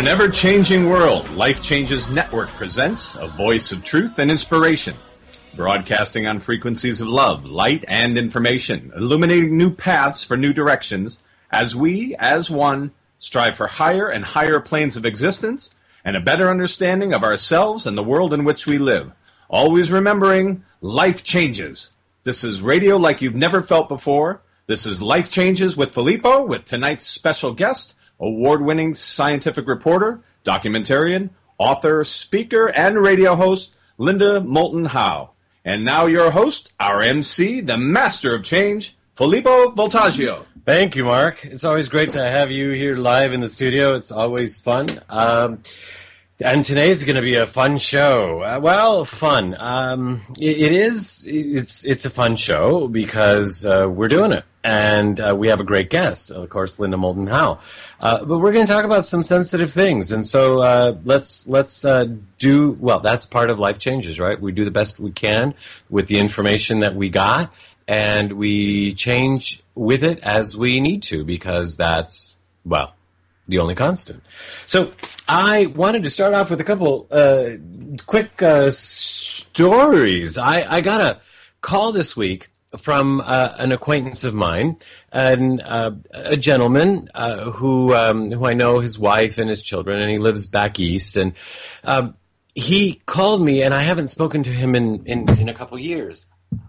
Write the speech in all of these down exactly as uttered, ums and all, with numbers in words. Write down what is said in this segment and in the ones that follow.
ever-changing world, Life Changes Network presents a voice of truth and inspiration, broadcasting on frequencies of love, light, and information, illuminating new paths for new directions, as we, as one, strive for higher and higher planes of existence and a better understanding of ourselves and the world in which we live. Always remembering, life changes. This is radio like you've never felt before. This is Life Changes with Filippo, with tonight's special guest, award-winning scientific reporter, documentarian, author, speaker, and radio host, Linda Moulton Howe. And now your host, our M C, the master of change, Filippo Voltaggio. Thank you, Mark. It's always great to have you here live in the studio. It's always fun. Um, and today's going to be a fun show. Uh, well, fun. Um, it, it is. It's it's a fun show because uh, we're doing it. And uh, we have a great guest, of course, Linda Moulton Howe. Uh, but we're going to talk about some sensitive things. And so uh, let's let's uh, do, well, that's part of Life Changes, right? We do the best we can with the information that we got, and we change with it as we need to, because that's, well, the only constant. So I wanted to start off with a couple uh, quick uh, stories. I, I got a call this week from uh, an acquaintance of mine, and uh, a gentleman uh, who um, who I know, his wife and his children, and he lives back east. And um, he called me, and I haven't spoken to him in, in, in a couple years.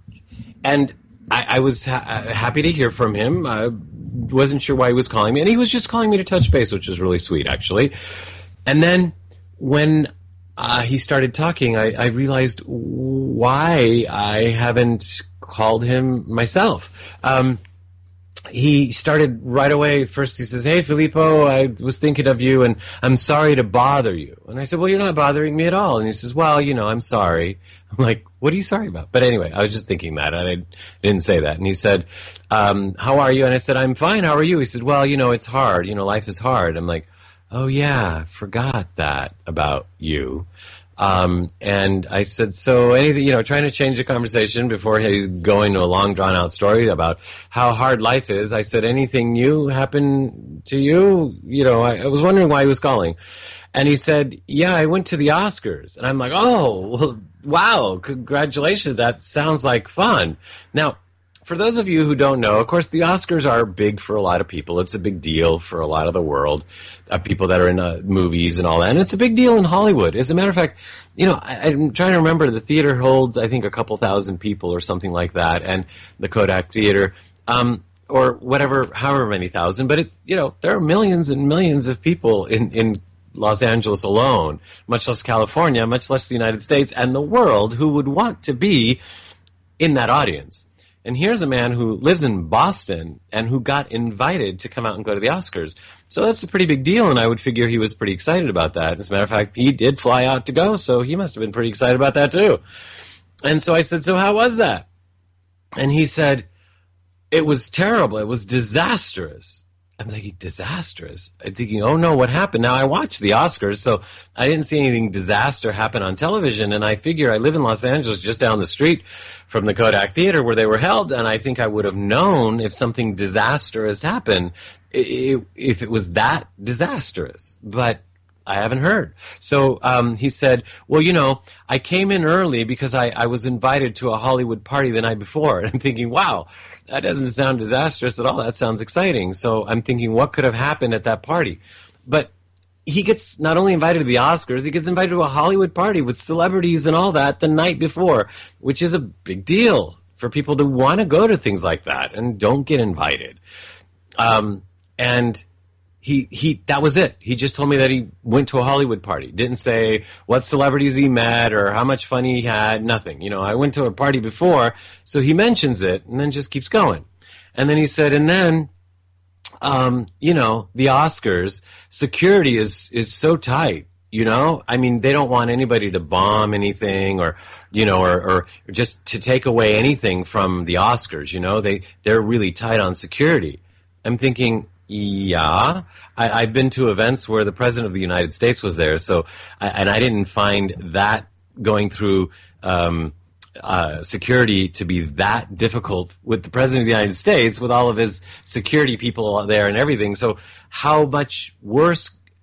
And I, I was ha- happy to hear from him. I wasn't sure why he was calling me, and he was just calling me to touch base, which was really sweet, actually. And then when uh, he started talking, I, I realized why I haven't called him myself. Um, he started right away. First he says, "Hey, Filippo, I was thinking of you, and I'm sorry to bother you." And I said, "Well, you're not bothering me at all." And he says, "Well, you know, I'm sorry." I'm like, "What are you sorry about?" But anyway, I was just thinking that, and I didn't say that. And he said, um, "How are you?" And I said, "I'm fine. How are you?" He said, "Well, you know, it's hard. You know, life is hard." I'm like, "Oh, yeah, forgot that about you." Um, and I said, so anything, you know, trying to change the conversation before he's going to a long drawn out story about how hard life is. I said, anything new happen to you? You know, I, I was wondering why he was calling. And he said, yeah, I went to the Oscars. And I'm like, oh, well, wow, congratulations. That sounds like fun. Now, for those of you who don't know, of course, the Oscars are big for a lot of people. It's a big deal for a lot of the world, uh, people that are in uh, movies and all that. And it's a big deal in Hollywood. As a matter of fact, you know, I, I'm trying to remember, the theater holds, I think, a couple thousand people or something like that, and the Kodak Theater, um, or whatever, however many thousand. But, it, you know, there are millions and millions of people in, in Los Angeles alone, much less California, much less the United States, and the world, who would want to be in that audience. And here's a man who lives in Boston and who got invited to come out and go to the Oscars. So that's a pretty big deal, and I would figure he was pretty excited about that. As a matter of fact, he did fly out to go, so he must have been pretty excited about that too. And so I said, so how was that? And he said, it was terrible. It was disastrous. I'm thinking, disastrous? I'm thinking, oh no, what happened? Now, I watched the Oscars, so I didn't see anything disaster happen on television, and I figure I live in Los Angeles, just down the street from the Kodak Theater where they were held, and I think I would have known if something disastrous happened, if it was that disastrous. But I haven't heard. So um, he said, well, you know, I came in early because I, I was invited to a Hollywood party the night before. And I'm thinking, wow, that doesn't sound disastrous at all. That sounds exciting. So I'm thinking, what could have happened at that party? But he gets not only invited to the Oscars, he gets invited to a Hollywood party with celebrities and all that the night before, which is a big deal for people to want to go to things like that and don't get invited. Um, and He he that was it. He just told me that he went to a Hollywood party. Didn't say what celebrities he met or how much fun he had, nothing. You know, I went to a party before, so he mentions it and then just keeps going. And then he said, and then um, you know, the Oscars, security is is so tight, you know? I mean, they don't want anybody to bomb anything or you know, or, or just to take away anything from the Oscars, you know? They they're really tight on security. I'm thinking, yeah, I, I've been to events where the President of the United States was there, so and I didn't find that going through um, uh, security to be that difficult with the President of the United States, with all of his security people there and everything. So how much worse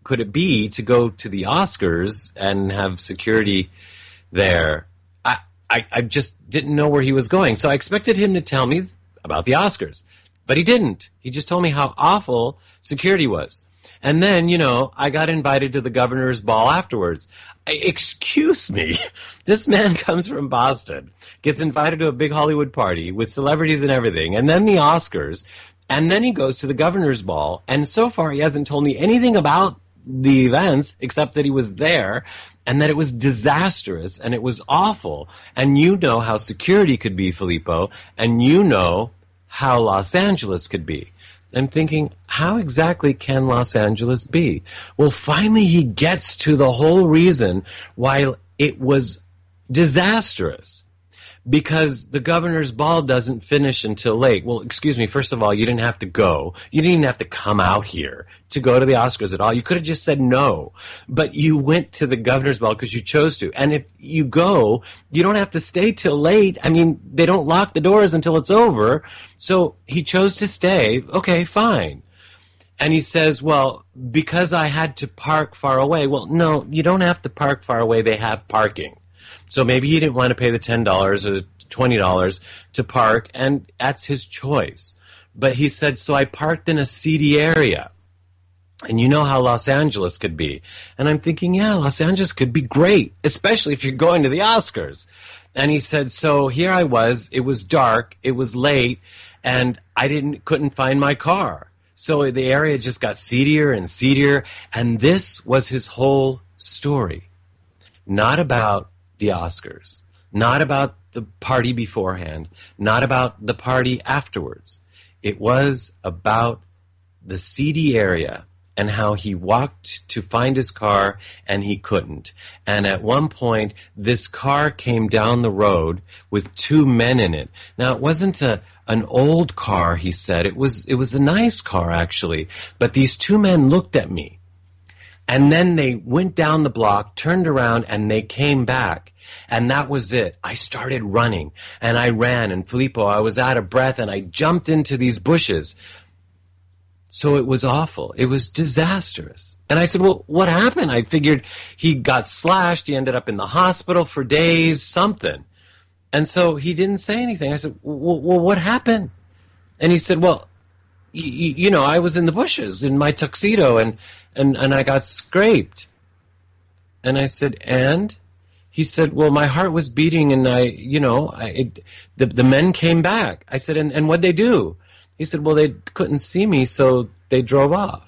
could it be to go to the Oscars and have security there? I, I, I just didn't know where he was going. So I expected him to tell me about the Oscars. But he didn't. He just told me how awful security was. And then, you know, I got invited to the governor's ball afterwards. I, excuse me. This man comes from Boston, gets invited to a big Hollywood party with celebrities and everything, and then the Oscars, and then he goes to the governor's ball, and so far he hasn't told me anything about the events except that he was there and that it was disastrous and it was awful. And you know how security could be, Filippo, and you know how Los Angeles could be. I'm thinking, how exactly can Los Angeles be? Well, finally he gets to the whole reason why it was disastrous. Because the governor's ball doesn't finish until late. Well, excuse me, first of all, you didn't have to go. You didn't even have to come out here to go to the Oscars at all. You could have just said no. But you went to the governor's ball because you chose to. And if you go, you don't have to stay till late. I mean, they don't lock the doors until it's over. So he chose to stay. Okay, fine. And he says, well, because I had to park far away. Well, no, you don't have to park far away. They have parking. So maybe he didn't want to pay the ten dollars or twenty dollars to park, and that's his choice. But he said, so I parked in a seedy area. And you know how Los Angeles could be. And I'm thinking, yeah, Los Angeles could be great, especially if you're going to the Oscars. And he said, so here I was. It was dark. It was late. And I didn't couldn't find my car. So the area just got seedier and seedier. And this was his whole story. Not about the Oscars, not about the party beforehand, not about the party afterwards. It was about the seedy area and how he walked to find his car and he couldn't. And at one point, this car came down the road with two men in it. Now, it wasn't a an old car, he said. It was it was a nice car, actually. But these two men looked at me. And then they went down the block, turned around, and they came back. And that was it. I started running, and I ran. And Filippo, I was out of breath, and I jumped into these bushes. So it was awful. It was disastrous. And I said, well, what happened? I figured he got slashed. He ended up in the hospital for days, something. And so he didn't say anything. I said, well, well what happened? And he said, well, you, you know, I was in the bushes in my tuxedo, and And, and I got scraped. And I said, and? He said, well, my heart was beating, and I, you know, I, it, the, the men came back. I said, and, and what'd they do? He said, well, they couldn't see me, so they drove off.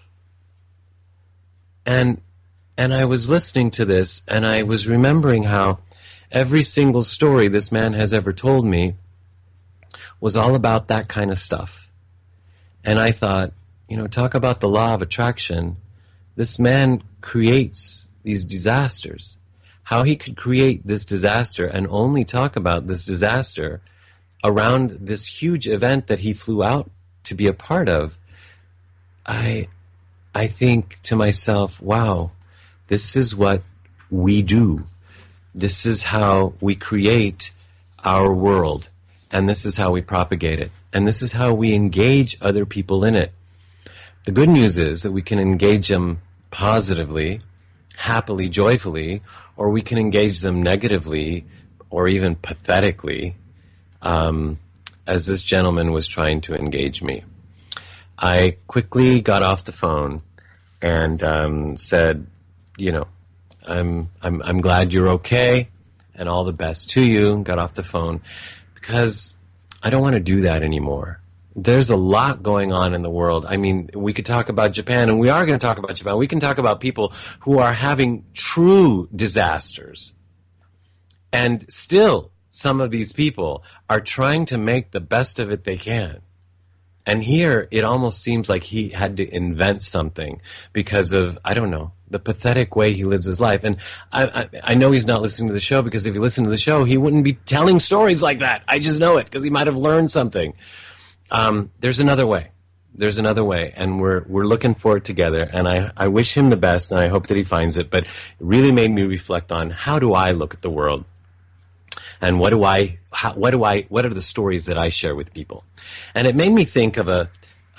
And, and I was listening to this, and I was remembering how every single story this man has ever told me was all about that kind of stuff. And I thought, you know, talk about the law of attraction. This man creates these disasters. How he could create this disaster and only talk about this disaster around this huge event that he flew out to be a part of, I, I think to myself, wow, this is what we do. This is how we create our world, and this is how we propagate it, and this is how we engage other people in it. The good news is that we can engage them positively, happily, joyfully, or we can engage them negatively or even pathetically, um, as this gentleman was trying to engage me. I quickly got off the phone and um, said, you know, I'm, I'm, I'm glad you're okay and all the best to you, and got off the phone because I don't want to do that anymore. There's a lot going on in the world. I mean, we could talk about Japan, and we are going to talk about Japan. We can talk about people who are having true disasters. And still, some of these people are trying to make the best of it they can. And here, it almost seems like he had to invent something because of, I don't know, the pathetic way he lives his life. And I, I, I know he's not listening to the show, because if he listened to the show, he wouldn't be telling stories like that. I just know it, because he might have learned something. Um, there's another way. There's another way, and we're we're looking for it together. And I, I wish him the best, and I hope that he finds it. But it really made me reflect on, how do I look at the world, and what do I how, what do I what are the stories that I share with people? And it made me think of a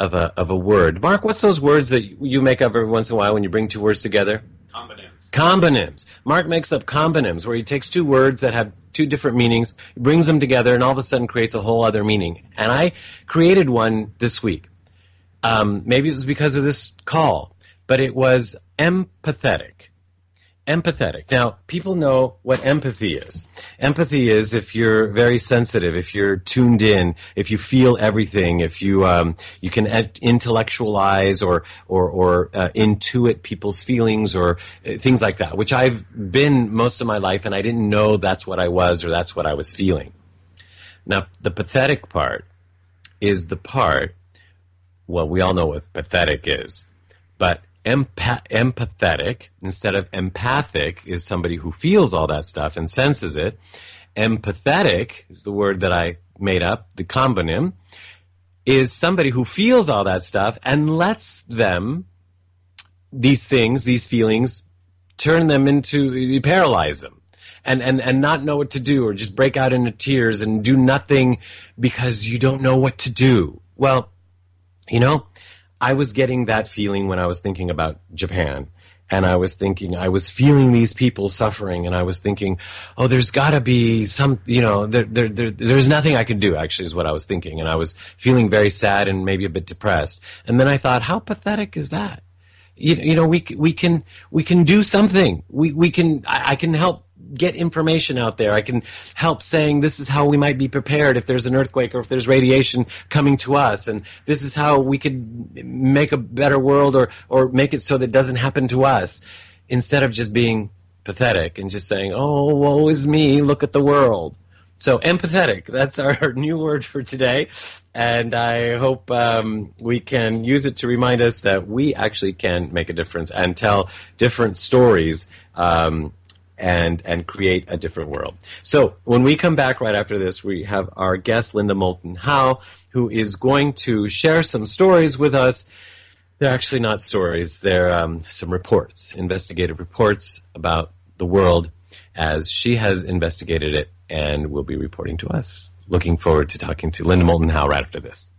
of a of a word. Mark, what's those words that you make up every once in a while when you bring two words together? Combonyms. Combonyms. Mark makes up combonyms, where he takes two words that have two different meanings, brings them together, and all of a sudden creates a whole other meaning. And I created one this week. Um, maybe it was because of this call, but it was empathetic. Empathetic. Now, people know what empathy is. Empathy is if you're very sensitive, if you're tuned in, if you feel everything, if you um, you can intellectualize or or, or uh, intuit people's feelings or uh, things like that, which I've been most of my life, and I didn't know that's what I was or that's what I was feeling. Now, the pathetic part is the part, well, we all know what pathetic is, but Empath- empathetic instead of empathic is somebody who feels all that stuff and senses it. Empathetic is the word that I made up, the combonym, is somebody who feels all that stuff and lets them, these things, these feelings, turn them into, paralyze them. And, and, and not know what to do, or just break out into tears and do nothing because you don't know what to do. Well, you know, I was getting that feeling when I was thinking about Japan, and I was thinking, I was feeling these people suffering, and I was thinking, oh, there's got to be some, you know, there, there, there, there's nothing I can do, actually, is what I was thinking, and I was feeling very sad and maybe a bit depressed. And then I thought, how pathetic is that? You, you know, we we can we can do something. We we can I, I can help get information out there. I can help saying this is how we might be prepared if there's an earthquake or if there's radiation coming to us, and this is how we could make a better world or or make it so that it doesn't happen to us, instead of just being pathetic and just saying, oh, woe is me, look at the world. So empathetic, that's our new word for today, and I hope um, we can use it to remind us that we actually can make a difference and tell different stories um, and and create a different world. So when we come back right after this, we have our guest, Linda Moulton Howe, who is going to share some stories with us. They're actually not stories. They're um, some reports, investigative reports about the world as she has investigated it and will be reporting to us. Looking forward to talking to Linda Moulton Howe right after this.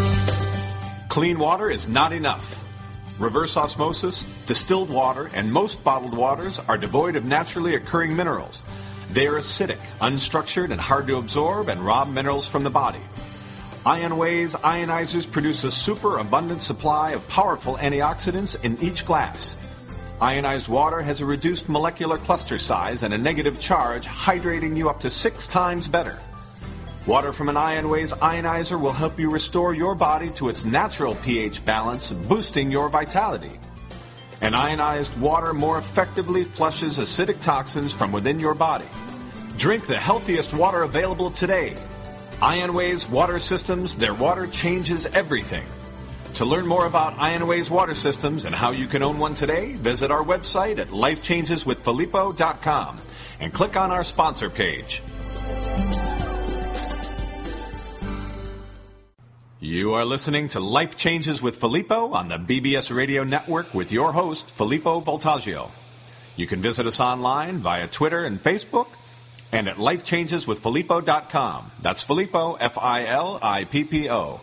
Clean water is not enough. Reverse osmosis, distilled water, and most bottled waters are devoid of naturally occurring minerals. They are acidic, unstructured, and hard to absorb and rob minerals from the body. IonWay's ionizers produce a superabundant supply of powerful antioxidants in each glass. Ionized water has a reduced molecular cluster size and a negative charge, hydrating you up to six times better. Water from an IonWay's ionizer will help you restore your body to its natural pH balance, boosting your vitality. And ionized water more effectively flushes acidic toxins from within your body. Drink the healthiest water available today. IonWay's water systems, their water changes everything. To learn more about IonWay's water systems and how you can own one today, visit our website at life changes with filippo dot com and click on our sponsor page. You are listening to Life Changes with Filippo on the B B S Radio Network with your host, Filippo Voltaggio. You can visit us online via Twitter and Facebook and at life changes with filippo dot com. That's Filippo, F I L I P P O.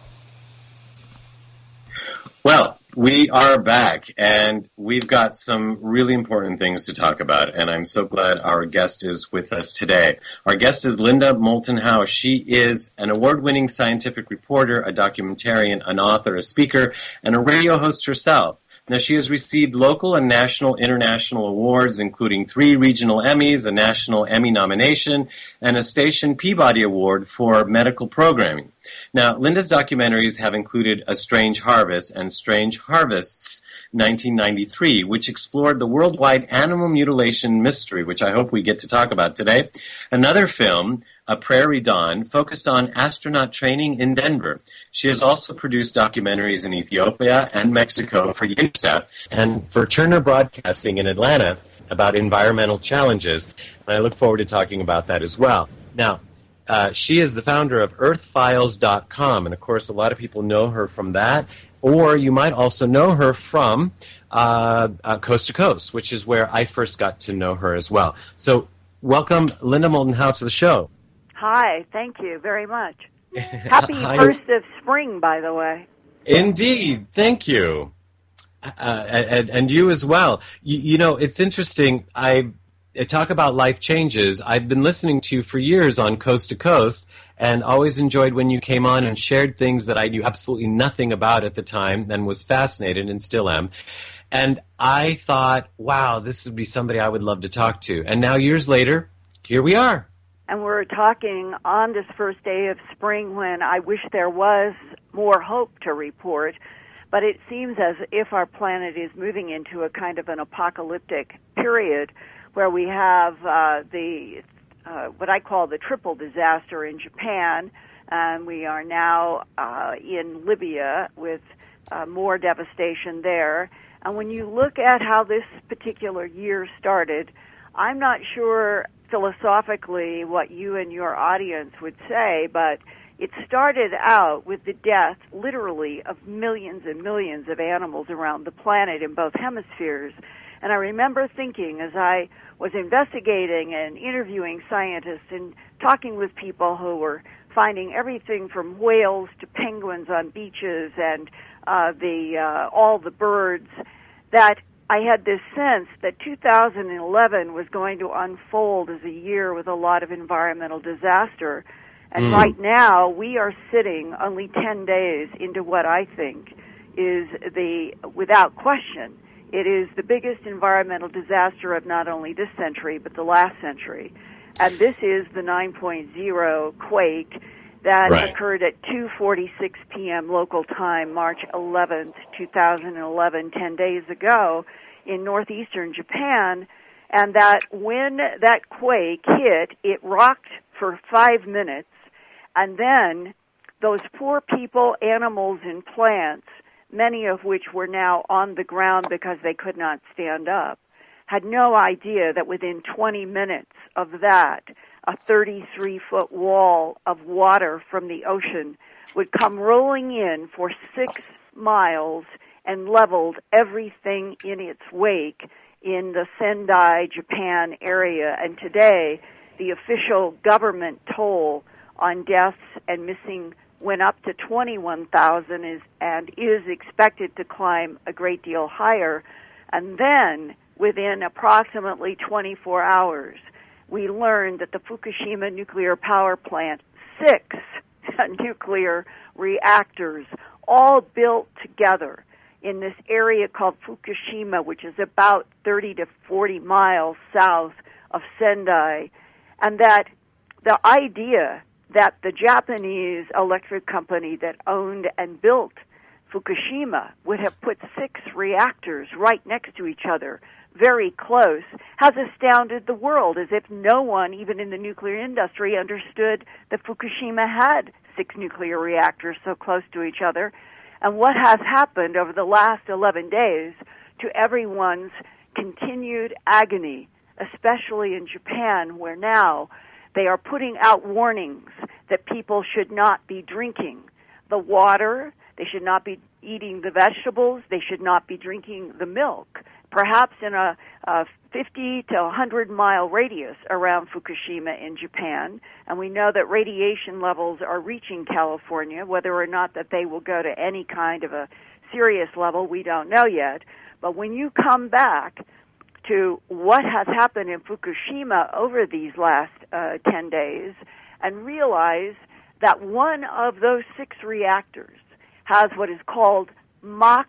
Well, we are back, and we've got some really important things to talk about, and I'm so glad our guest is with us today. Our guest is Linda Moulton Howe. She is an award-winning scientific reporter, a documentarian, an author, a speaker, and a radio host herself. Now, she has received local and national international awards, including three regional Emmys, a national Emmy nomination, and a Station Peabody Award for medical programming. Now, Linda's documentaries have included A Strange Harvest and Strange Harvests, nineteen ninety-three, which explored the worldwide animal mutilation mystery, which I hope we get to talk about today. Another film, A Prairie Dawn, focused on astronaut training in Denver. She has also produced documentaries in Ethiopia and Mexico for UNICEF and for Turner Broadcasting in Atlanta about environmental challenges, and I look forward to talking about that as well. Now, uh, she is the founder of earth files dot com, and of course a lot of people know her from that, or you might also know her from uh, uh, Coast to Coast, which is where I first got to know her as well. So welcome, Linda Moulton Howe, to the show. Hi, thank you very much. Happy first of spring, by the way. Indeed. Thank you. Uh, and, and you as well. You, you know, it's interesting. I, I talk about life changes. I've been listening to you for years on Coast to Coast, and always enjoyed when you came on and shared things that I knew absolutely nothing about at the time and was fascinated and still am. And I thought, wow, this would be somebody I would love to talk to. And now years later, here we are. And we're talking on this first day of spring when I wish there was more hope to report. But it seems as if our planet is moving into a kind of an apocalyptic period where we have uh, the uh, what I call the triple disaster in Japan, and we are now uh, in Libya with uh, more devastation there. And when you look at how this particular year started, I'm not sure philosophically what you and your audience would say, but it started out with the death, literally, of millions and millions of animals around the planet in both hemispheres. And I remember thinking, as I was investigating and interviewing scientists and talking with people who were finding everything from whales to penguins on beaches and uh, the uh, all the birds, that I had this sense that two thousand eleven was going to unfold as a year with a lot of environmental disaster. And mm. right now, we are sitting only ten days into what I think is the, without question, it is the biggest environmental disaster of not only this century, but the last century. And this is the nine point oh quake that right. occurred at two forty-six p.m. local time, March eleventh, two thousand eleven, ten days ago in northeastern Japan. And that when that quake hit, it rocked for five minutes. And then those poor people, animals, and plants, many of which were now on the ground because they could not stand up, had no idea that within twenty minutes of that, a thirty-three foot wall of water from the ocean would come rolling in for six miles and leveled everything in its wake in the Sendai, Japan area. And today, the official government toll on deaths and missing went up to twenty-one thousand is, and is expected to climb a great deal higher. And then, within approximately twenty-four hours, we learned that the Fukushima nuclear power plant, six nuclear reactors, all built together in this area called Fukushima, which is about thirty to forty miles south of Sendai, and that the idea that the Japanese electric company that owned and built Fukushima would have put six reactors right next to each other, very close, has astounded the world, as if no one, even in the nuclear industry, understood that Fukushima had six nuclear reactors so close to each other. And what has happened over the last eleven days to everyone's continued agony, especially in Japan, where now they are putting out warnings that people should not be drinking the water, they should not be eating the vegetables, they should not be drinking the milk, perhaps in a, a fifty to one hundred mile radius around Fukushima in Japan. And we know that radiation levels are reaching California. Whether or not that they will go to any kind of a serious level, we don't know yet. But when you come back to what has happened in Fukushima over these last uh, ten days and realize that one of those six reactors has what is called MOX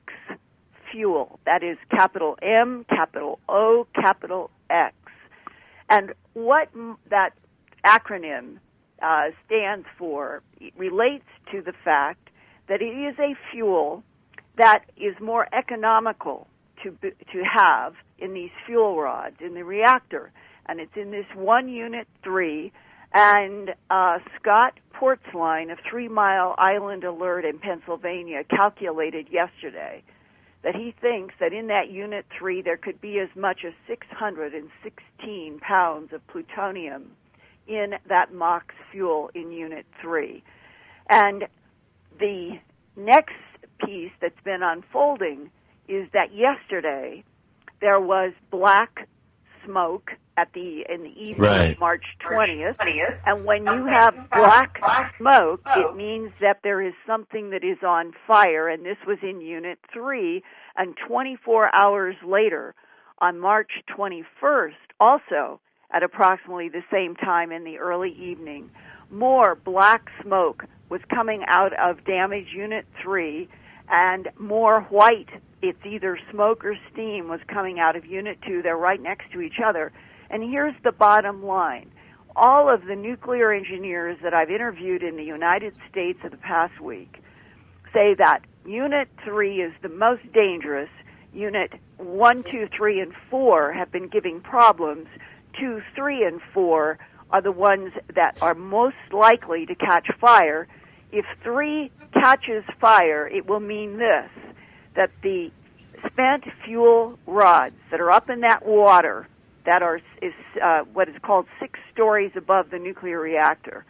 fuel. That is capital M, capital O, capital X. And what m- that acronym uh, stands for relates to the fact that it is a fuel that is more economical to b- to have in these fuel rods in the reactor, and it's in this one unit three. And uh, Scott Portzline of Three Mile Island Alert in Pennsylvania calculated yesterday that he thinks that in that unit three there could be as much as six hundred sixteen pounds of plutonium in that MOX fuel in unit three. And the next piece that's been unfolding is that yesterday there was black smoke at the in the evening Right. of March twentieth. And when you have black smoke, it means that there is something that is on fire. And this was in Unit three. And twenty-four hours later, on March twenty-first, also at approximately the same time in the early evening, more black smoke was coming out of damaged Unit three, and more white, it's either smoke or steam, was coming out of Unit two. They're right next to each other. And here's the bottom line. All of the nuclear engineers that I've interviewed in the United States of the past week say that Unit three is the most dangerous. Unit one, two, three, and four have been giving problems. two, three, and four are the ones that are most likely to catch fire. If three catches fire, it will mean this, that the spent fuel rods that are up in that water that are is uh, what is called six stories above the nuclear reactor,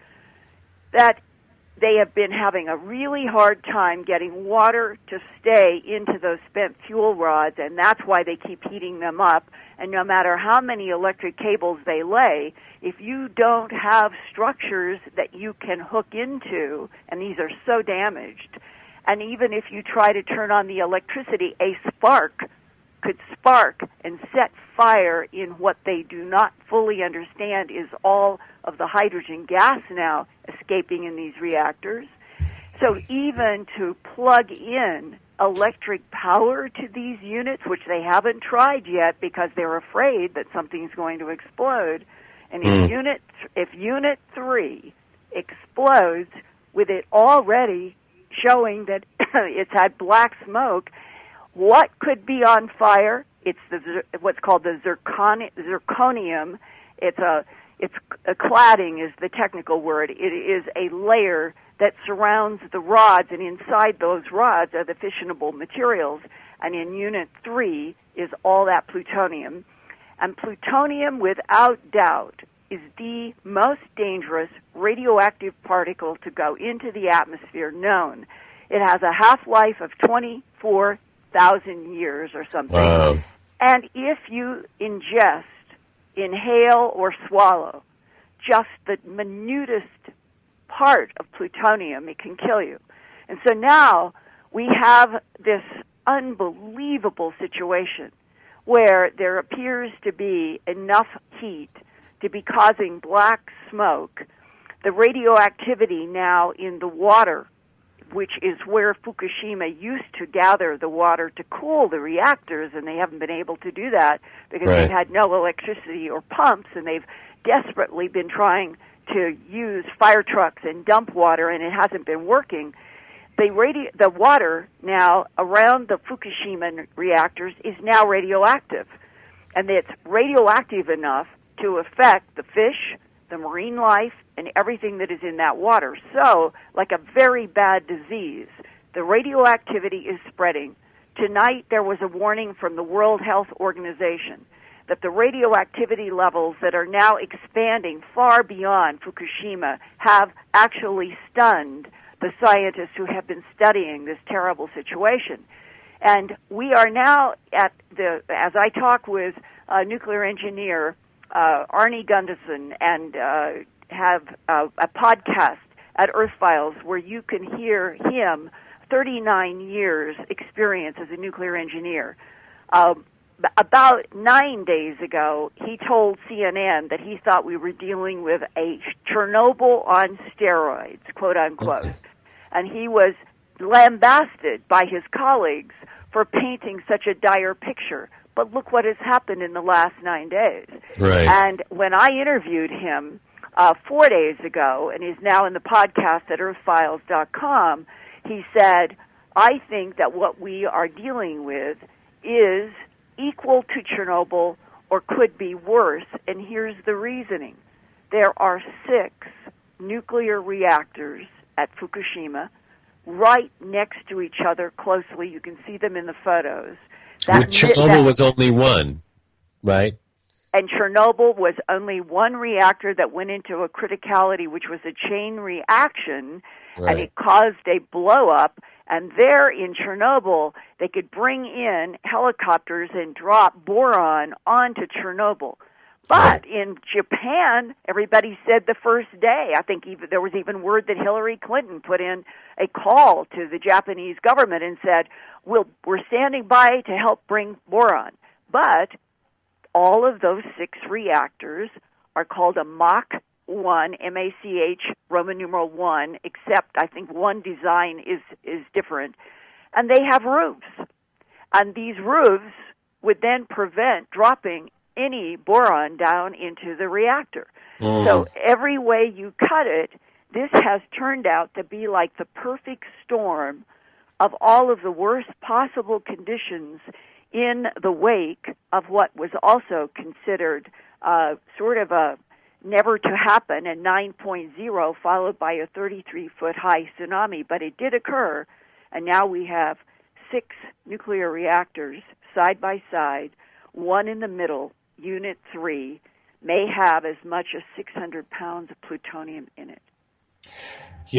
that they have been having a really hard time getting water to stay into those spent fuel rods, and that's why they keep heating them up. And no matter how many electric cables they lay, if you don't have structures that you can hook into, and these are so damaged, and even if you try to turn on the electricity, a spark could spark and set fire in what they do not fully understand is all of the hydrogen gas now escaping in these reactors. So even to plug in electric power to these units, which they haven't tried yet because they're afraid that something's going to explode, and if Mm. unit if unit three explodes with it already showing that it's had black smoke, what could be on fire? It's the what's called the zircon, zirconium. It's a it's a cladding is the technical word. It is a layer that surrounds the rods, and inside those rods are the fissionable materials. And in Unit three is all that plutonium. And plutonium, without doubt, is the most dangerous radioactive particle to go into the atmosphere known. It has a half-life of twenty-four thousand years or something. Wow. And if you ingest, inhale, or swallow just the minutest part of plutonium, it can kill you. And so now we have this unbelievable situation where there appears to be enough heat to be causing black smoke. The radioactivity now in the water, which is where Fukushima used to gather the water to cool the reactors, and they haven't been able to do that because Right. they've had no electricity or pumps, and they've desperately been trying to use fire trucks and dump water, and it hasn't been working. The radi- the water now around the Fukushima reactors is now radioactive, and it's radioactive enough to affect the fish, the marine life, and everything that is in that water. So, like a very bad disease, the radioactivity is spreading. Tonight, there was a warning from the World Health Organization that the radioactivity levels that are now expanding far beyond Fukushima have actually stunned the scientists who have been studying this terrible situation. And we are now at the, as I talk with a nuclear engineer, uh, Arnie Gunderson, and uh, have uh, a podcast at Earth Files where you can hear him, thirty-nine years experience as a nuclear engineer. Uh, about nine days ago, he told C N N that he thought we were dealing with a Chernobyl on steroids, quote unquote. And he was lambasted by his colleagues for painting such a dire picture. But look what has happened in the last nine days. Right. And when I interviewed him uh, four days ago, and he's now in the podcast at earth files dot com, he said, I think that what we are dealing with is equal to Chernobyl or could be worse, and here's the reasoning. There are six nuclear reactors at Fukushima right next to each other closely. You can see them in the photos. With Chernobyl that, was only one, right? And Chernobyl was only one reactor that went into a criticality, which was a chain reaction, Right. and it caused a blow-up, And there in Chernobyl, they could bring in helicopters and drop boron onto Chernobyl. But in Japan, everybody said the first day, I think even, there was even word that Hillary Clinton put in a call to the Japanese government and said, we'll, we're standing by to help bring boron. But all of those six reactors are called a Mach one, M A C H, Roman numeral one, except I think one design is, is different. And they have roofs. And these roofs would then prevent dropping any boron down into the reactor. Mm. So every way you cut it, this has turned out to be like the perfect storm of all of the worst possible conditions in the wake of what was also considered uh, sort of a never to happen, a nine point oh, followed by a thirty-three foot high tsunami. But it did occur, and now we have six nuclear reactors side by side, one in the middle, Unit three, may have as much as six hundred pounds of plutonium in it. You,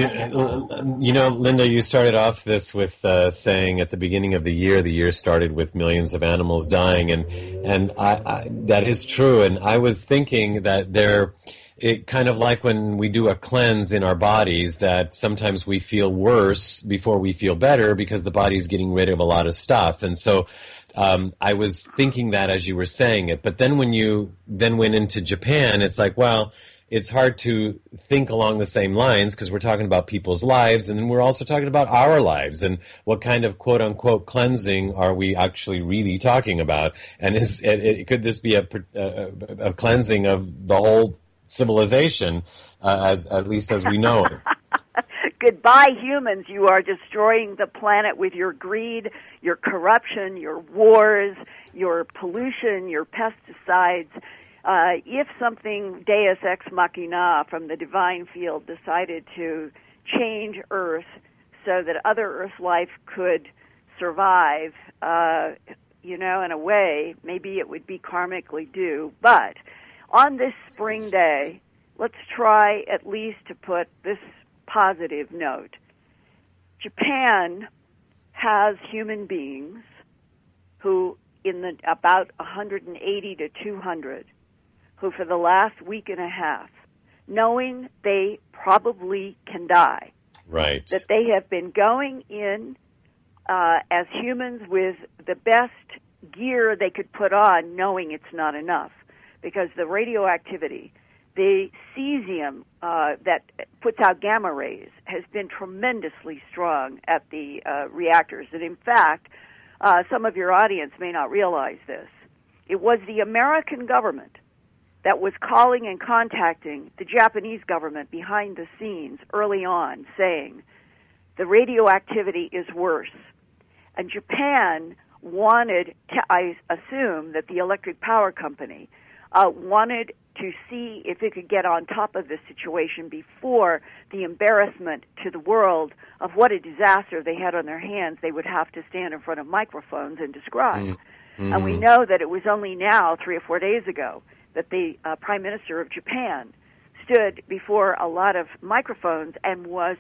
you know, Linda, you started off this with uh, saying at the beginning of the year, the year started with millions of animals dying, and and I, I, that is true. And I was thinking that there, it kind of like when we do a cleanse in our bodies, that sometimes we feel worse before we feel better because the body's getting rid of a lot of stuff. And so um, I was thinking that as you were saying it. But then when you then went into Japan, it's like, well, it's hard to think along the same lines because we're talking about people's lives, and then we're also talking about our lives and what kind of quote-unquote cleansing are we actually really talking about? And is it, it, could this be a, a, a cleansing of the whole civilization, uh, as at least as we know it? Goodbye, humans. You are destroying the planet with your greed, your corruption, your wars, your pollution, your pesticides. Uh, if something deus ex machina from the divine field decided to change Earth so that other Earth life could survive, uh, you know, in a way, maybe it would be karmically due. But on this spring day, let's try at least to put this positive note. Japan has human beings who, in the about one hundred eighty to two hundred, who for the last week and a half, knowing they probably can die, right, that they have been going in uh, as humans with the best gear they could put on, knowing it's not enough, because the radioactivity, the cesium uh, that puts out gamma rays, has been tremendously strong at the uh, reactors. And in fact, uh, some of your audience may not realize this. It was the American government that was calling and contacting the Japanese government behind the scenes early on, saying the radioactivity is worse. And Japan wanted, to, I assume that the electric power company uh, wanted to see if it could get on top of this situation before the embarrassment to the world of what a disaster they had on their hands they would have to stand in front of microphones and describe. Mm-hmm. And we know that it was only now, three or four days ago, that the uh, Prime Minister of Japan stood before a lot of microphones and was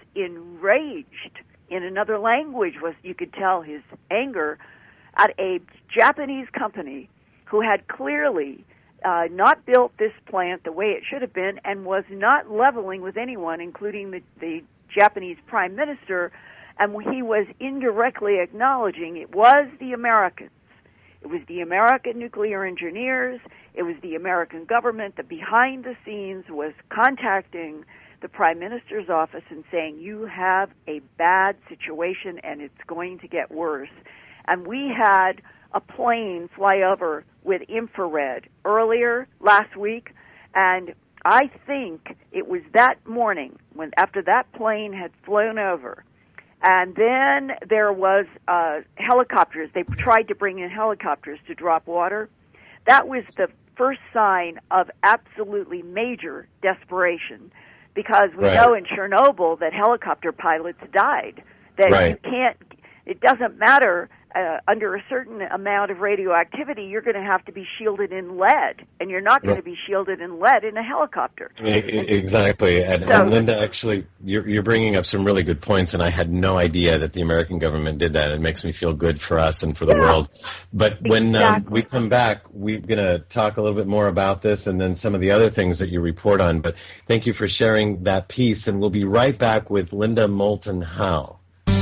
enraged in another language. Was you could tell his anger at a Japanese company who had clearly uh, not built this plant the way it should have been and was not leveling with anyone, including the, the Japanese Prime Minister, and he was indirectly acknowledging it was the Americans. It was the American nuclear engineers, it was the American government that behind the scenes was contacting the Prime Minister's office and saying, you have a bad situation and it's going to get worse. And we had a plane fly over with infrared earlier last week, and I think it was that morning when after that plane had flown over. And then there was uh, helicopters. They tried to bring in helicopters to drop water. That was the first sign of absolutely major desperation, because we right. know in Chernobyl that helicopter pilots died. That right. you can't. It doesn't matter uh, under a certain amount of radioactivity, you're going to have to be shielded in lead, and you're not going to be shielded in lead in a helicopter. Exactly. And, so, and Linda, actually, you're, you're bringing up some really good points, and I had no idea that the American government did that. It makes me feel good for us and for the yeah, world. But when exactly. um, we come back, we're going to talk a little bit more about this and then some of the other things that you report on. But thank you for sharing that piece, and we'll be right back with Linda Moulton Howe.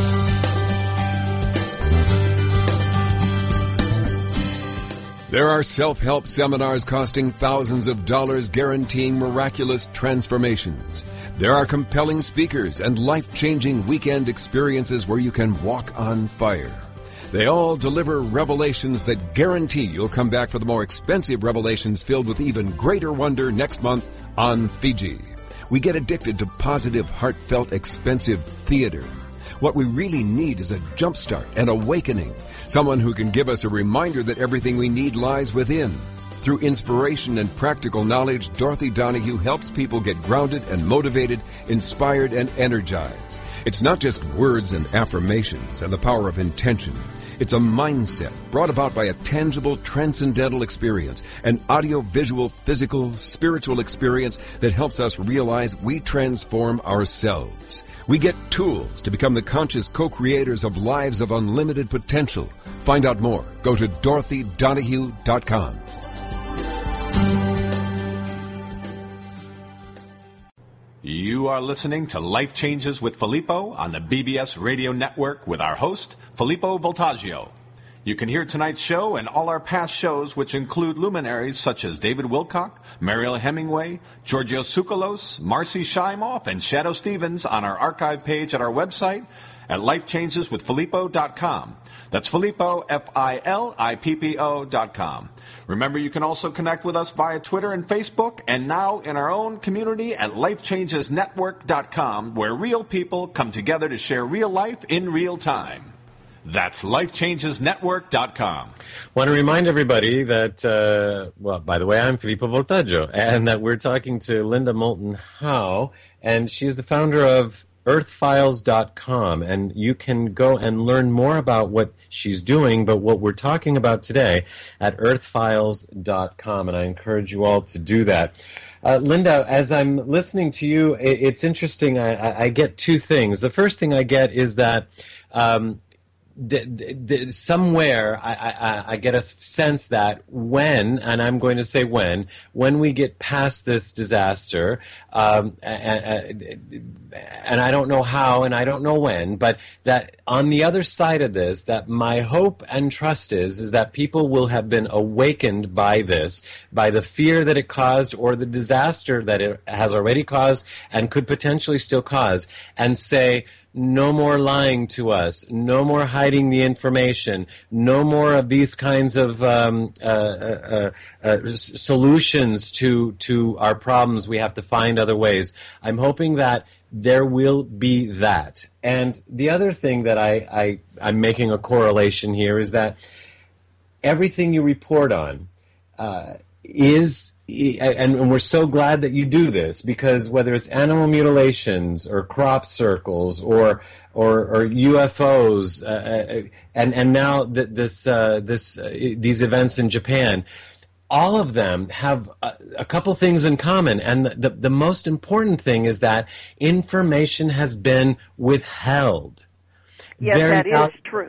There are self-help seminars costing thousands of dollars guaranteeing miraculous transformations. There are compelling speakers and life-changing weekend experiences where you can walk on fire. They all deliver revelations that guarantee you'll come back for the more expensive revelations filled with even greater wonder next month on Fiji. We get addicted to positive, heartfelt, expensive theater. What we really need is a jumpstart, an awakening. Someone who can give us a reminder that everything we need lies within. Through inspiration and practical knowledge, Dorothy Donahue helps people get grounded and motivated, inspired and energized. It's not just words and affirmations and the power of intention. It's a mindset brought about by a tangible, transcendental experience, an audio-visual, physical, spiritual experience that helps us realize we transform ourselves. We get tools to become the conscious co-creators of lives of unlimited potential. Find out more. Go to dorothy donahue dot com. You are listening to Life Changes with Filippo on the B B S Radio Network with our host, Filippo Voltaggio. You can hear tonight's show and all our past shows, which include luminaries such as David Wilcock, Mariel Hemingway, Georgios Tsoukalos, Marcy Shimoff, and Shadow Stevens on our archive page at our website at life changes with filippo dot com. That's Filippo, F I L I P P O dot com. Remember, you can also connect with us via Twitter and Facebook, and now in our own community at life changes network dot com, where real people come together to share real life in real time. That's life changes network dot com. Want to remind everybody that, uh, well, by the way, I'm Filippo Voltaggio, and that we're talking to Linda Moulton Howe, and she's the founder of earth files dot com, and you can go and learn more about what she's doing, but what we're talking about today at earth files dot com, and I encourage you all to do that. Uh, Linda, as I'm listening to you, it, it's interesting. I, I, I get two things. The first thing I get is that um, The, the, the, somewhere I, I, I get a sense that when, and I'm going to say when, when we get past this disaster, um, and, and I don't know how and I don't know when, but that on the other side of this, that my hope and trust is, is that people will have been awakened by this, by the fear that it caused or the disaster that it has already caused and could potentially still cause, and say, no more lying to us. No more hiding the information. No more of these kinds of um, uh, uh, uh, solutions to to our problems. We have to find other ways. I'm hoping that there will be that. And the other thing that I, I I'm making a correlation here is that everything you report on uh, is. And we're so glad that you do this, because whether it's animal mutilations or crop circles or or, or U F Os, uh, and and now th- this uh, this uh, these events in Japan, all of them have a, a couple things in common, and the, the the most important thing is that information has been withheld. Yes, Very that is true.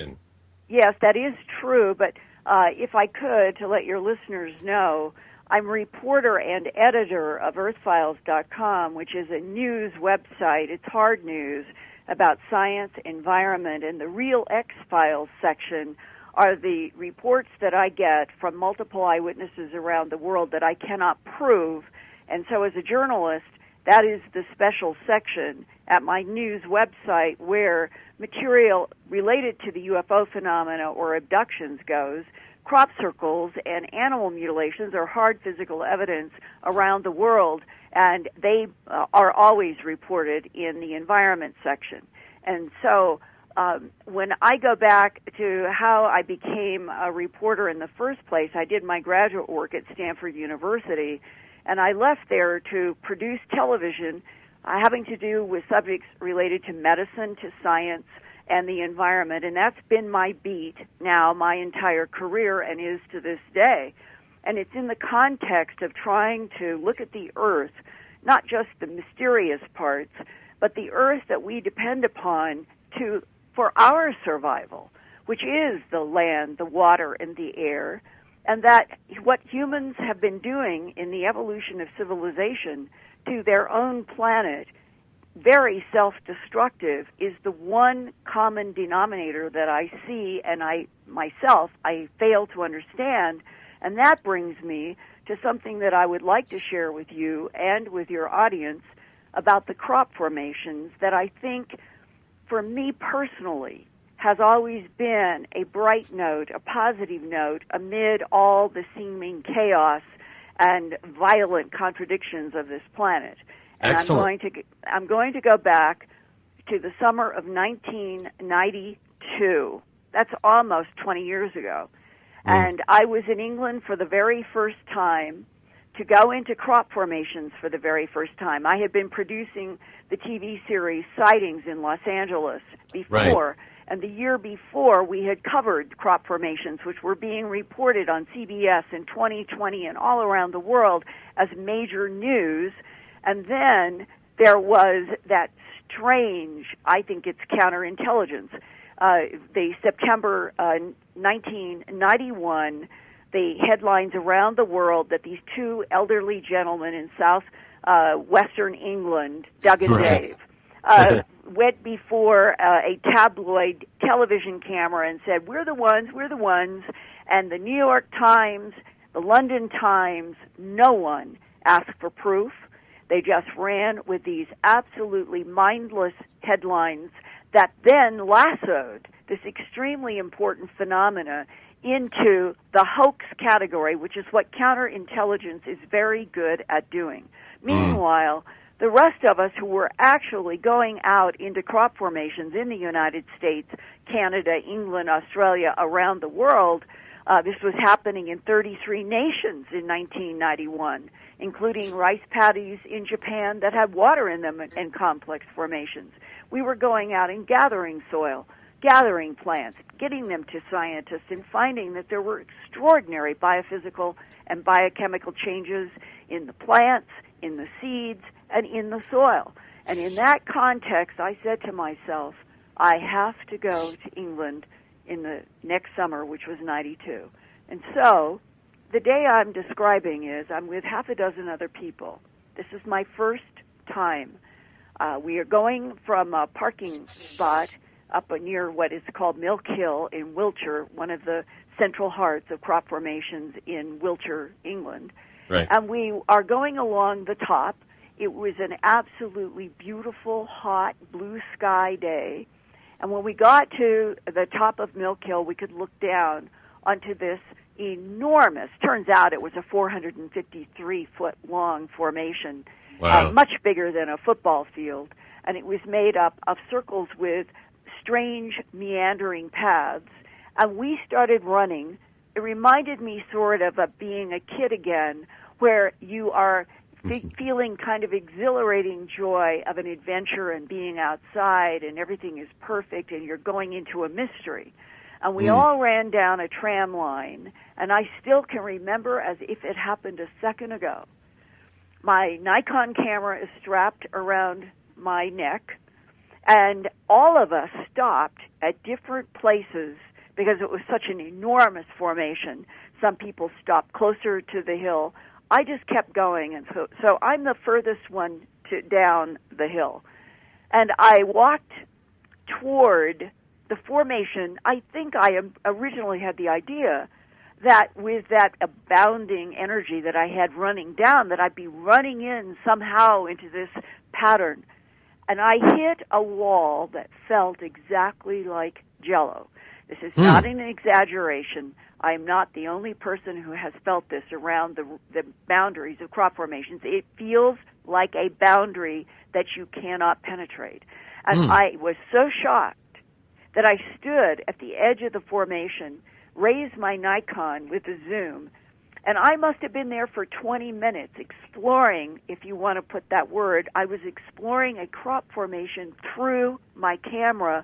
Yes, that is true. But uh, if I could, to let your listeners know, I'm reporter and editor of earth files dot com, which is a news website. It's hard news about science, environment, and the Real X-Files section are the reports that I get from multiple eyewitnesses around the world that I cannot prove. And so as a journalist, that is the special section at my news website where material related to the U F O phenomena or abductions goes. Crop circles and animal mutilations are hard physical evidence around the world, and they uh, are always reported in the environment section. And so um, when I go back to how I became a reporter in the first place, I did my graduate work at Stanford University, and I left there to produce television uh, having to do with subjects related to medicine, to science, and the environment, and that's been my beat now my entire career and is to this day. And it's in the context of trying to look at the earth, not just the mysterious parts, but the earth that we depend upon to for our survival, which is the land, the water, and the air, and that what humans have been doing in the evolution of civilization to their own planet, very self-destructive, is the one common denominator that I see and I myself I fail to understand. And that brings me to something that I would like to share with you and with your audience about the crop formations that I think, for me personally, has always been a bright note, a positive note, amid all the seeming chaos and violent contradictions of this planet. And Excellent. I'm going to I'm going to go back to the summer of nineteen ninety-two. That's almost twenty years ago. Mm. And I was in England for the very first time to go into crop formations for the very first time. I had been producing the T V series Sightings in Los Angeles before, right. And the year before we had covered crop formations, which were being reported on C B S in twenty twenty and all around the world as major news. And then there was that strange, I think it's counterintelligence, uh, the September uh, nineteen ninety-one, the headlines around the world that these two elderly gentlemen in south uh, western England, Doug and right. Dave, uh, went before uh, a tabloid television camera and said, we're the ones, we're the ones, and the New York Times, the London Times, no one asked for proof. They just ran with these absolutely mindless headlines that then lassoed this extremely important phenomena into the hoax category, which is what counterintelligence is very good at doing. Mm. Meanwhile, the rest of us who were actually going out into crop formations in the United States, Canada, England, Australia, around the world, uh, this was happening in thirty-three nations in nineteen ninety-one, including rice paddies in Japan that had water in them and complex formations. We were going out and gathering soil, gathering plants, getting them to scientists, and finding that there were extraordinary biophysical and biochemical changes in the plants, in the seeds, and in the soil. And in that context, I said to myself, I have to go to England in the next summer, which was ninety-two. And so the day I'm describing is I'm with half a dozen other people. This is my first time. Uh, we are going from a parking spot up near what is called Milk Hill in Wiltshire, one of the central hearts of crop formations in Wiltshire, England. Right. And we are going along the top. It was an absolutely beautiful, hot, blue sky day. And when we got to the top of Milk Hill, we could look down onto this enormous, turns out it was a four hundred fifty-three foot long formation, wow. uh, much bigger than a football field. And it was made up of circles with strange meandering paths. And we started running. It reminded me sort of of being a kid again, where you are fe- feeling kind of exhilarating joy of an adventure and being outside and everything is perfect and you're going into a mystery. And we mm. all ran down a tram line, and I still can remember as if it happened a second ago. My Nikon camera is strapped around my neck, and all of us stopped at different places because it was such an enormous formation. Some people stopped closer to the hill. I just kept going, and so, so I'm the furthest one to down the hill. And I walked toward the formation. I think I originally had the idea that with that abounding energy that I had running down, that I'd be running in somehow into this pattern. And I hit a wall that felt exactly like Jell-O. This is mm. not an exaggeration. I am not the only person who has felt this around the, the boundaries of crop formations. It feels like a boundary that you cannot penetrate. And mm. I was so shocked that I stood at the edge of the formation, raised my Nikon with the zoom, and I must have been there for twenty minutes exploring, if you want to put that word. I was exploring a crop formation through my camera,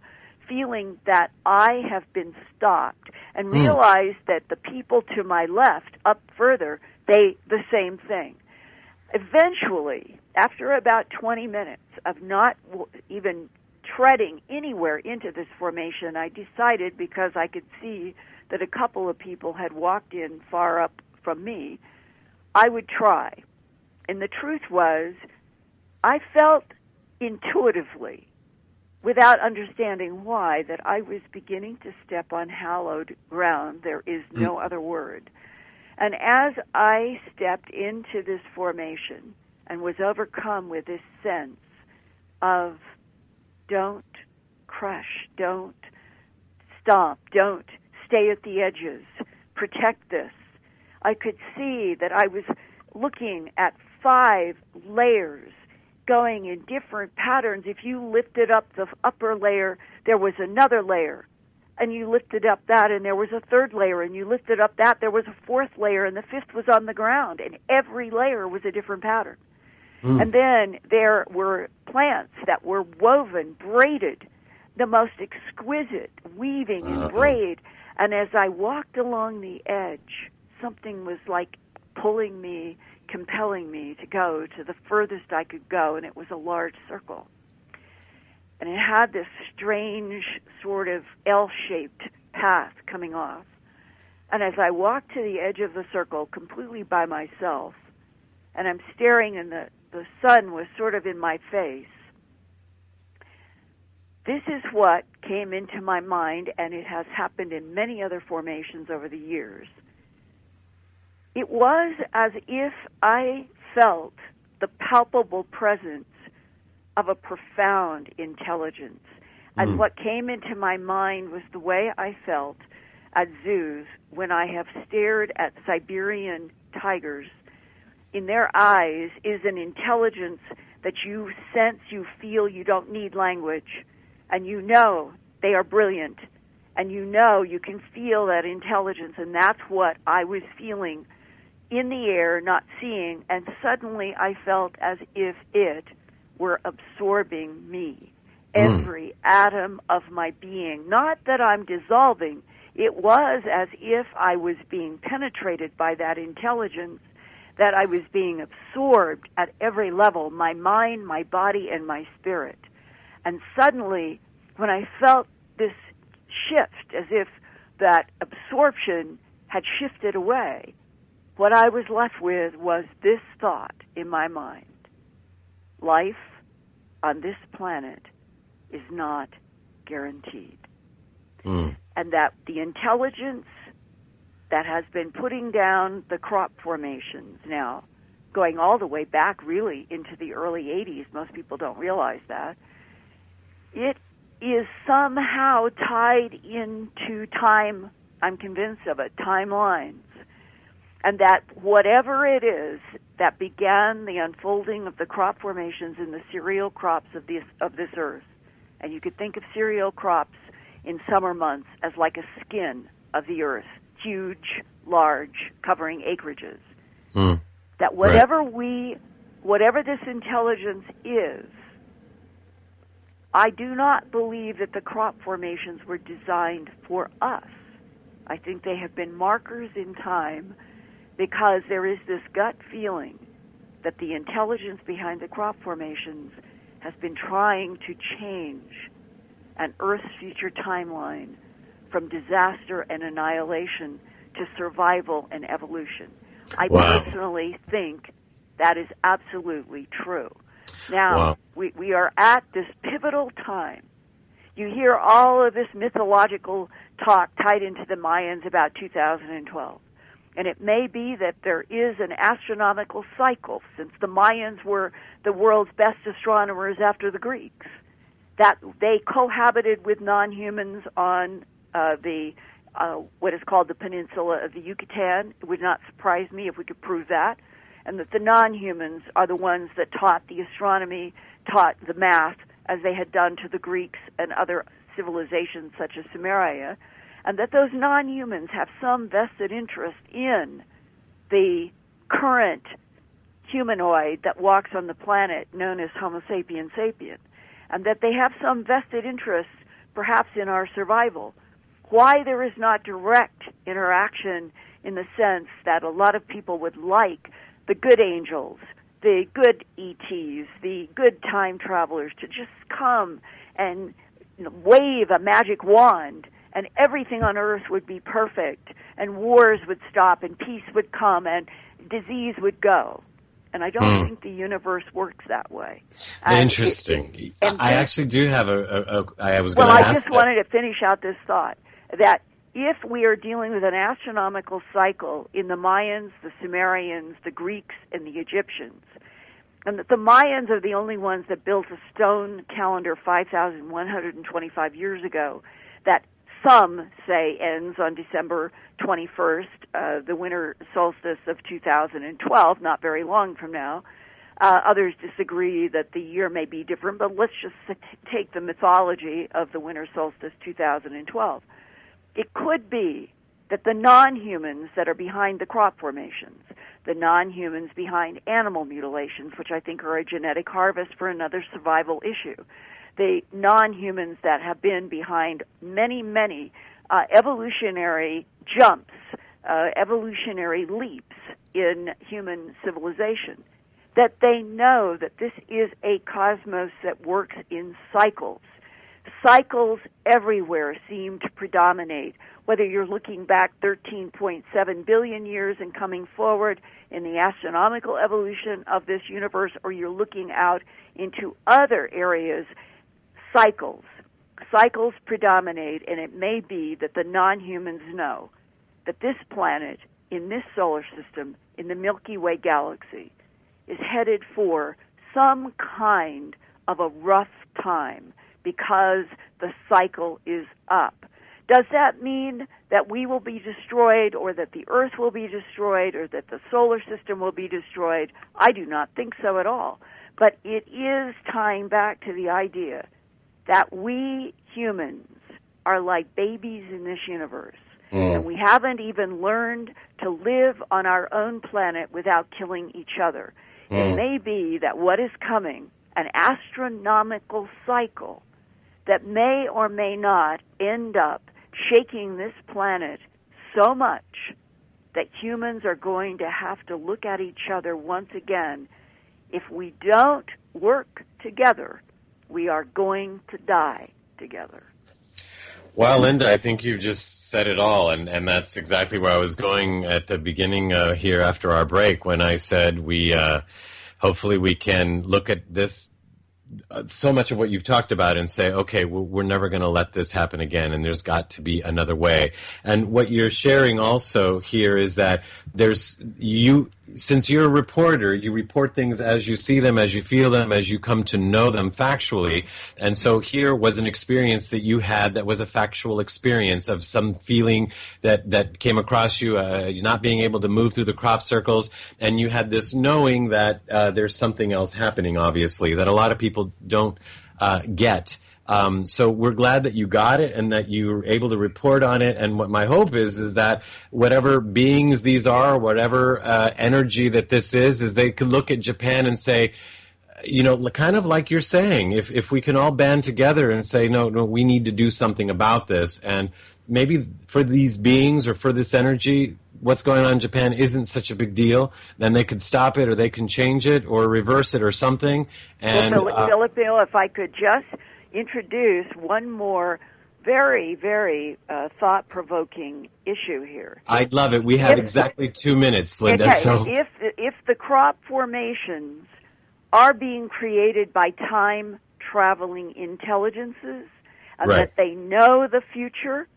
feeling that I have been stopped, and realized mm. that the people to my left, up further, they the same thing. Eventually, after about twenty minutes of not w- even treading anywhere into this formation, I decided, because I could see that a couple of people had walked in far up from me, I would try. And the truth was, I felt intuitively, without understanding why, that I was beginning to step on hallowed ground. There is no mm. other word. And as I stepped into this formation and was overcome with this sense of don't crush, don't stomp, don't stay at the edges, protect this, I could see that I was looking at five layers going in different patterns. If you lifted up the upper layer, there was another layer. And you lifted up that, and there was a third layer, and you lifted up that, there was a fourth layer, and the fifth was on the ground, and every layer was a different pattern. Mm. And then there were plants that were woven, braided, the most exquisite weaving and braid. And as I walked along the edge, something was like pulling me, compelling me to go to the furthest I could go, and it was a large circle. And it had this strange sort of L-shaped path coming off. And as I walked to the edge of the circle completely by myself, and I'm staring and the, the sun was sort of in my face, this is what came into my mind, and it has happened in many other formations over the years. It was as if I felt the palpable presence of a profound intelligence. And mm. what came into my mind was the way I felt at zoos when I have stared at Siberian tigers. In their eyes is an intelligence that you sense, you feel, you don't need language. And you know they are brilliant. And you know you can feel that intelligence. And that's what I was feeling in the air, not seeing. And suddenly I felt as if it were absorbing me, every mm. atom of my being. Not that I'm dissolving. It was as if I was being penetrated by that intelligence, that I was being absorbed at every level, my mind, my body, and my spirit. And suddenly, when I felt this shift, as if that absorption had shifted away, what I was left with was this thought in my mind. Life on this planet is not guaranteed. Mm. And that the intelligence that has been putting down the crop formations now, going all the way back really into the early eighties, most people don't realize that, it is somehow tied into time, I'm convinced of it, timelines. And that whatever it is that began the unfolding of the crop formations in the cereal crops of this of this earth, and you could think of cereal crops in summer months as like a skin of the earth, huge, large, covering acreages. Mm. That whatever right. we, whatever this intelligence is, I do not believe that the crop formations were designed for us. I think they have been markers in time, because there is this gut feeling that the intelligence behind the crop formations has been trying to change an Earth's future timeline from disaster and annihilation to survival and evolution. I wow. personally think that is absolutely true. Now, wow. we, we are at this pivotal time. You hear all of this mythological talk tied into the Mayans about two thousand twelve. And it may be that there is an astronomical cycle, since the Mayans were the world's best astronomers after the Greeks, that they cohabited with non-humans on uh, the uh, what is called the peninsula of the Yucatan. It would not surprise me if we could prove that. And that the non-humans are the ones that taught the astronomy, taught the math, as they had done to the Greeks and other civilizations such as Sumeria. And that those non-humans have some vested interest in the current humanoid that walks on the planet known as Homo sapien sapien, and that they have some vested interest perhaps in our survival. Why there is not direct interaction in the sense that a lot of people would like the good angels, the good E Ts, the good time travelers to just come and, you know, wave a magic wand and everything on earth would be perfect and wars would stop and peace would come and disease would go. And I don't mm. think the universe works that way. And Interesting. It, it, and I this, actually do have a, a, a I was going to well, ask I just that. wanted to finish out this thought that if we are dealing with an astronomical cycle in the Mayans, the Sumerians, the Greeks, and the Egyptians, and that the Mayans are the only ones that built a stone calendar five thousand one hundred twenty-five years ago that some say ends on December twenty-first, uh, the winter solstice of two thousand twelve, not very long from now. Uh, others disagree that the year may be different, but let's just take the mythology of the winter solstice two thousand twelve. It could be that the non-humans that are behind the crop formations, the non-humans behind animal mutilations, which I think are a genetic harvest for another survival issue, the non-humans that have been behind many, many uh, evolutionary jumps, uh, evolutionary leaps in human civilization, that they know that this is a cosmos that works in cycles. Cycles everywhere seem to predominate, whether you're looking back thirteen point seven billion years and coming forward in the astronomical evolution of this universe, or you're looking out into other areas. Cycles. Cycles predominate, and it may be that the non-humans know that this planet, in this solar system, in the Milky Way galaxy, is headed for some kind of a rough time because the cycle is up. Does that mean that we will be destroyed, or that the Earth will be destroyed, or that the solar system will be destroyed? I do not think so at all. But it is tying back to the idea that we humans are like babies in this universe. Mm. And we haven't even learned to live on our own planet without killing each other. Mm. It may be that what is coming, an astronomical cycle that may or may not end up shaking this planet so much that humans are going to have to look at each other once again. If we don't work together, we are going to die together. Well, Linda, I think you've just said it all, and, and that's exactly where I was going at the beginning uh, here after our break when I said we uh, hopefully we can look at this, uh, so much of what you've talked about, and say, okay, we're, we're never going to let this happen again, and there's got to be another way. And what you're sharing also here is that there's you. Since you're a reporter, you report things as you see them, as you feel them, as you come to know them factually. And so here was an experience that you had that was a factual experience of some feeling that, that came across you, uh, not being able to move through the crop circles. And you had this knowing that uh, there's something else happening, obviously, that a lot of people don't uh, get. Um, so we're glad that you got it and that you were able to report on it. And what my hope is, is that whatever beings these are, whatever uh, energy that this is, is they could look at Japan and say, you know, kind of like you're saying, if if we can all band together and say, no, no, we need to do something about this. And maybe for these beings or for this energy, what's going on in Japan isn't such a big deal, then they could stop it or they can change it or reverse it or something. And well, uh, Filipino, if I could just introduce one more very, very uh, thought-provoking issue here. I'd love it. We have if, exactly two minutes, Linda. Okay, so if if the crop formations are being created by time-traveling intelligences, and right. that they know the future,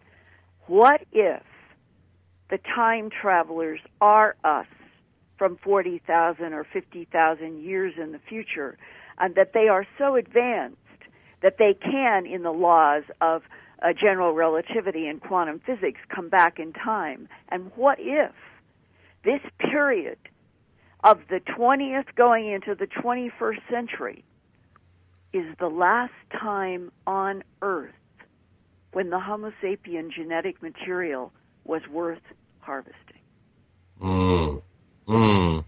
what if the time travelers are us from forty thousand or fifty thousand years in the future, and that they are so advanced that they can, in the laws of uh, general relativity and quantum physics, come back in time? And what if this period of the twentieth going into the twenty-first century is the last time on Earth when the Homo sapien genetic material was worth harvesting? Mm. Mm.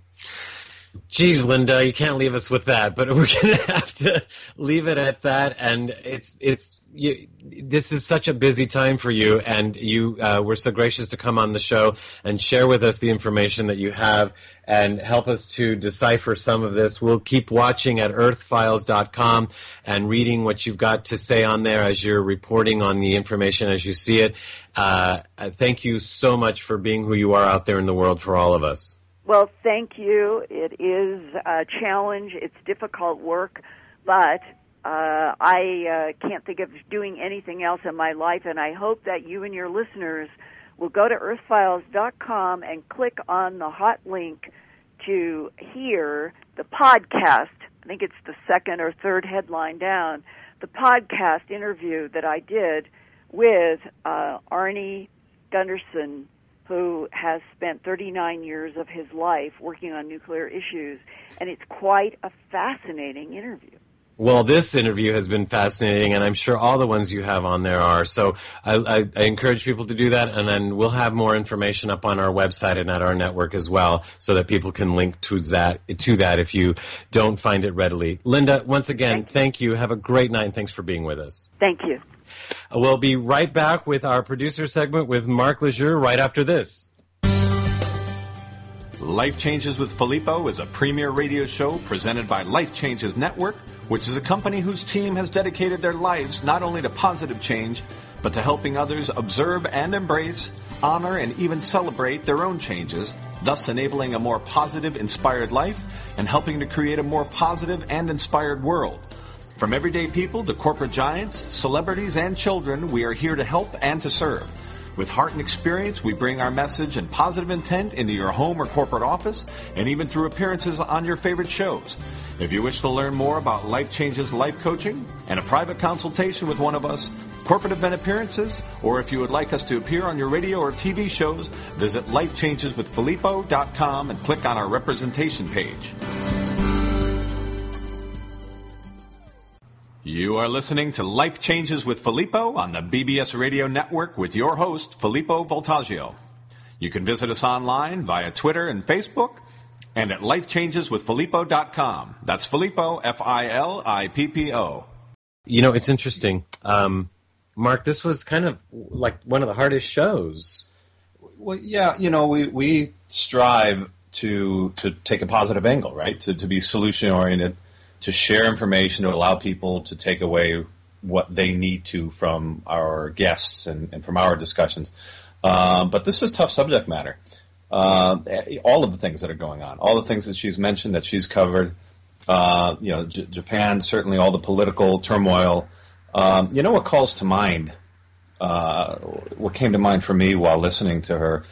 Geez, Linda, you can't leave us with that, but we're going to have to leave it at that. And it's it's you, this is such a busy time for you, and you uh, were so gracious to come on the show and share with us the information that you have and help us to decipher some of this. We'll keep watching at earth files dot com and reading what you've got to say on there as you're reporting on the information as you see it. Uh, thank you so much for being who you are out there in the world for all of us. Well, thank you. It is a challenge. It's difficult work, but uh, I uh, can't think of doing anything else in my life, and I hope that you and your listeners will go to earth files dot com and click on the hot link to hear the podcast. I think it's the second or third headline down, the podcast interview that I did with uh, Arnie Gunderson, who has spent thirty-nine years of his life working on nuclear issues, and it's quite a fascinating interview. Well, this interview has been fascinating, and I'm sure all the ones you have on there are. So I, I, I encourage people to do that, and then we'll have more information up on our website and at our network as well, so that people can link to that, to that if you don't find it readily. Linda, once again, thank you. Thank you. Have a great night, and thanks for being with us. Thank you. We'll be right back with our producer segment with Mark Lejeune right after this. Life Changes with Filippo is a premier radio show presented by Life Changes Network, which is a company whose team has dedicated their lives not only to positive change, but to helping others observe and embrace, honor, and even celebrate their own changes, thus enabling a more positive, inspired life and helping to create a more positive and inspired world. From everyday people to corporate giants, celebrities, and children, we are here to help and to serve. With heart and experience, we bring our message and positive intent into your home or corporate office, and even through appearances on your favorite shows. If you wish to learn more about Life Changes life coaching and a private consultation with one of us, corporate event appearances, or if you would like us to appear on your radio or T V shows, visit life changes with filippo dot com and click on our representation page. You are listening to Life Changes with Filippo on the B B S Radio Network with your host, Filippo Voltaggio. You can visit us online via Twitter and Facebook and at life changes with filippo dot com. That's Filippo, F I L I P P O. You know, it's interesting. Um, Mark, this was kind of like one of the hardest shows. Well, yeah, you know, we, we strive to to take a positive angle, right? To, to be solution-oriented, to share information, to allow people to take away what they need to from our guests and, and from our discussions. Um, but this is tough subject matter. Uh, all of the things that are going on, all the things that she's mentioned, that she's covered, uh, you know, J- Japan, certainly all the political turmoil. Um, you know what calls to mind, uh, what came to mind for me while listening to her,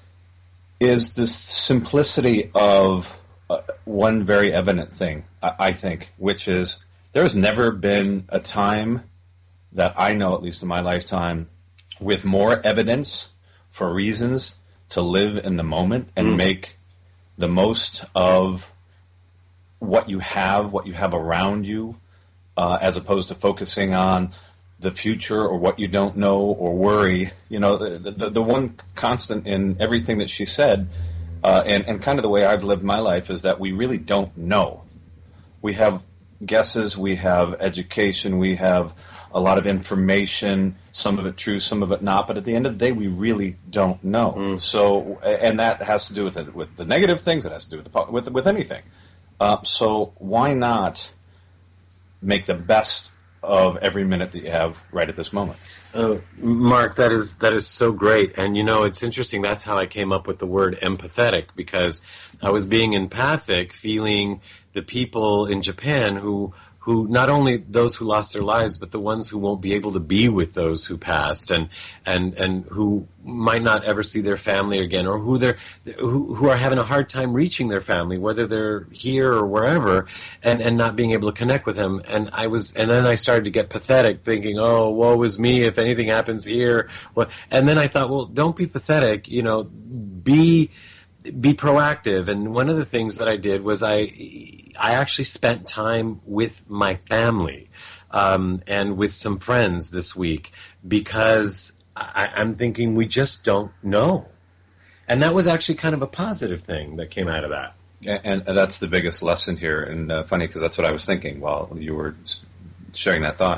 is this simplicity of uh, one very evident thing, I-, I think, which is there's never been a time that I know, at least in my lifetime, with more evidence for reasons to live in the moment and mm. make the most of what you have, what you have around you, uh, as opposed to focusing on the future or what you don't know or worry. You know, the, the, the one constant in everything that she said, uh, and, and kind of the way I've lived my life, is that we really don't know. We have guesses, we have education, we have a lot of information, some of it true, some of it not, but at the end of the day, we really don't know. Mm. So, and that has to do with it, with the negative things, it has to do with the, with, with anything. Uh, so why not make the best of every minute that you have right at this moment? Uh, Mark, that is that is so great. And, you know, it's interesting. That's how I came up with the word empathetic, because I was being empathic, feeling the people in Japan who who not only those who lost their lives, but the ones who won't be able to be with those who passed, and and, and who might not ever see their family again, or who they're who, who are having a hard time reaching their family, whether they're here or wherever, and, and not being able to connect with them. And I was, and then I started to get pathetic, thinking, "Oh, woe is me if anything happens here." Well, and then I thought, well, don't be pathetic. You know, be. Be proactive. And one of the things that I did was I I actually spent time with my family um, and with some friends this week, because I, I'm thinking we just don't know. And that was actually kind of a positive thing that came out of that. And, and that's the biggest lesson here. And uh, funny, because that's what I was thinking while you were sharing that thought.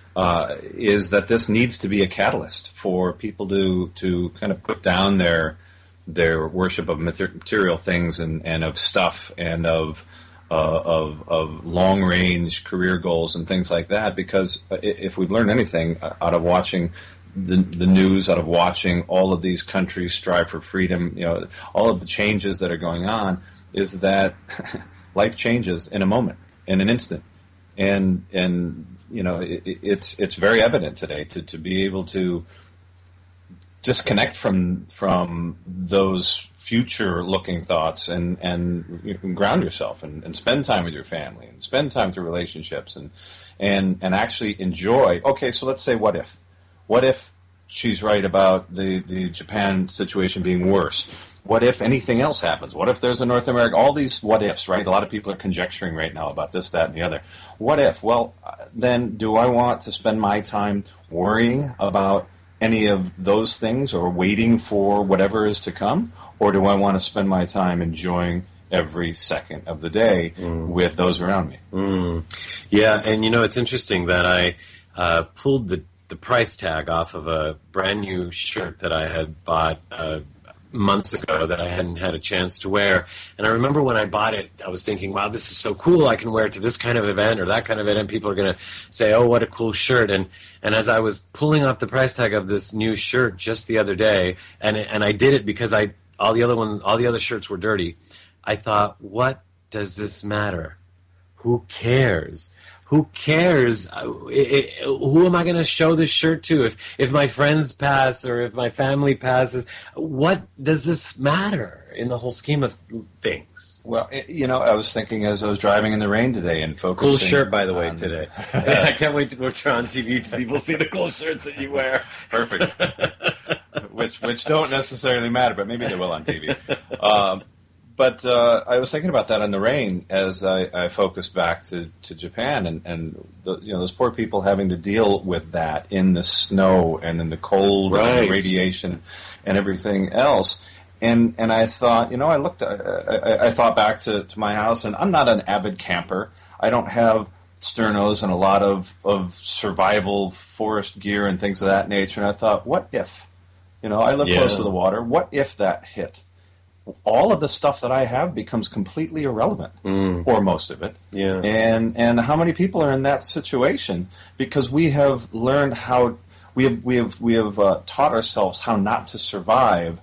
uh, is that this needs to be a catalyst for people to to kind of put down their their worship of material things and, and of stuff and of uh, of of long range career goals and things like that. Because if we've learned anything out of watching the the news, out of watching all of these countries strive for freedom, you know, all of the changes that are going on, is that life changes in a moment, in an instant, and and you know it, it's it's very evident today to, to be able to disconnect from from those future-looking thoughts and and you can ground yourself and, and spend time with your family and spend time through relationships and and and actually enjoy. Okay, so let's say what if, what if she's right about the the Japan situation being worse? What if anything else happens? What if there's a North America? All these what ifs, right? A lot of people are conjecturing right now about this, that, and the other. What if? Well, then do I want to spend my time worrying about any of those things or waiting for whatever is to come? Or do I want to spend my time enjoying every second of the day mm. with those around me? Mm. Yeah, and you know, it's interesting that I uh, pulled the, the price tag off of a brand new shirt that I had bought uh, months ago that I hadn't had a chance to wear. And I remember when I bought it, I was thinking, wow, this is so cool. I can wear it to this kind of event or that kind of event, and people are going to say, oh, what a cool shirt. And and as I was pulling off the price tag of this new shirt just the other day, and and I did it because I all the other ones, all the other shirts were dirty, I thought, what does this matter? Who cares? Who cares? It, it, who am I going to show this shirt to? If if my friends pass or if my family passes, what does this matter in the whole scheme of things? Well, it, you know, I was thinking as I was driving in the rain today and focusing. Cool shirt, by the way, on, today. I can't wait to go turn on T V to people see the cool shirts that you wear. Perfect. which which don't necessarily matter, but maybe they will on T V. Um, But uh, I was thinking about that in the rain as I, I focused back to, to Japan and, and the, you know those poor people having to deal with that in the snow and in the cold right. and the radiation and everything else. And and I thought, you know, I looked, I, I, I thought back to, to my house, and I'm not an avid camper. I don't have sternos and a lot of, of survival forest gear and things of that nature. And I thought, what if? You know, I live yeah. close to the water. What if that hit? All of the stuff that I have becomes completely irrelevant, mm. or most of it. Yeah. And and how many people are in that situation? Because we have learned how we have we have we have uh, taught ourselves how not to survive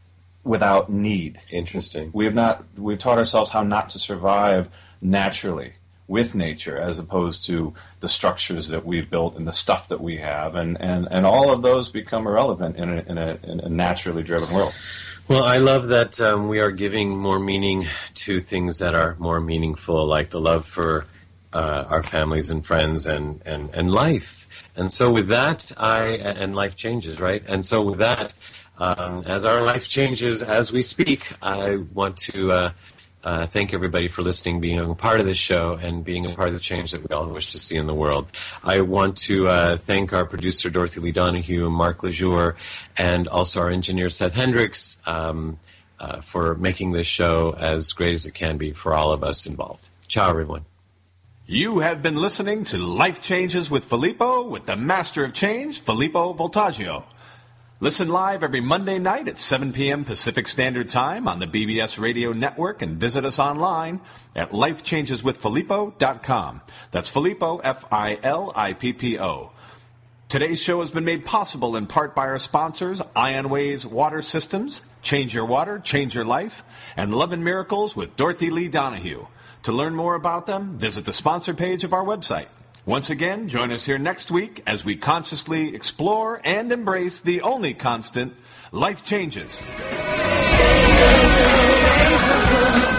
without need. Interesting. We have not we've taught ourselves how not to survive naturally with nature, as opposed to the structures that we've built and the stuff that we have, and and, and all of those become irrelevant in a, in a in a naturally driven world. Well, I love that um, we are giving more meaning to things that are more meaningful, like the love for uh, our families and friends and, and, and life. And so with that, I and life changes, right? And so with that, um, as our life changes as we speak, I want to uh, uh, thank everybody for listening, being a part of this show, and being a part of the change that we all wish to see in the world. I want to uh, thank our producer, Dorothy Lee Donahue, Mark Lejour, and also our engineer, Seth Hendricks, um, uh, for making this show as great as it can be for all of us involved. Ciao, everyone. You have been listening to Life Changes with Filippo with the Master of Change, Filippo Voltaggio. Listen live every Monday night at seven p.m. Pacific Standard Time on the B B S Radio Network, and visit us online at life changes with filippo dot com. That's Filippo, F I L I P P O. Today's show has been made possible in part by our sponsors, Ionways Water Systems, Change Your Water, Change Your Life, and Love and Miracles with Dorothy Lee Donahue. To learn more about them, visit the sponsor page of our website. Once again, join us here next week as we consciously explore and embrace the only constant, life changes.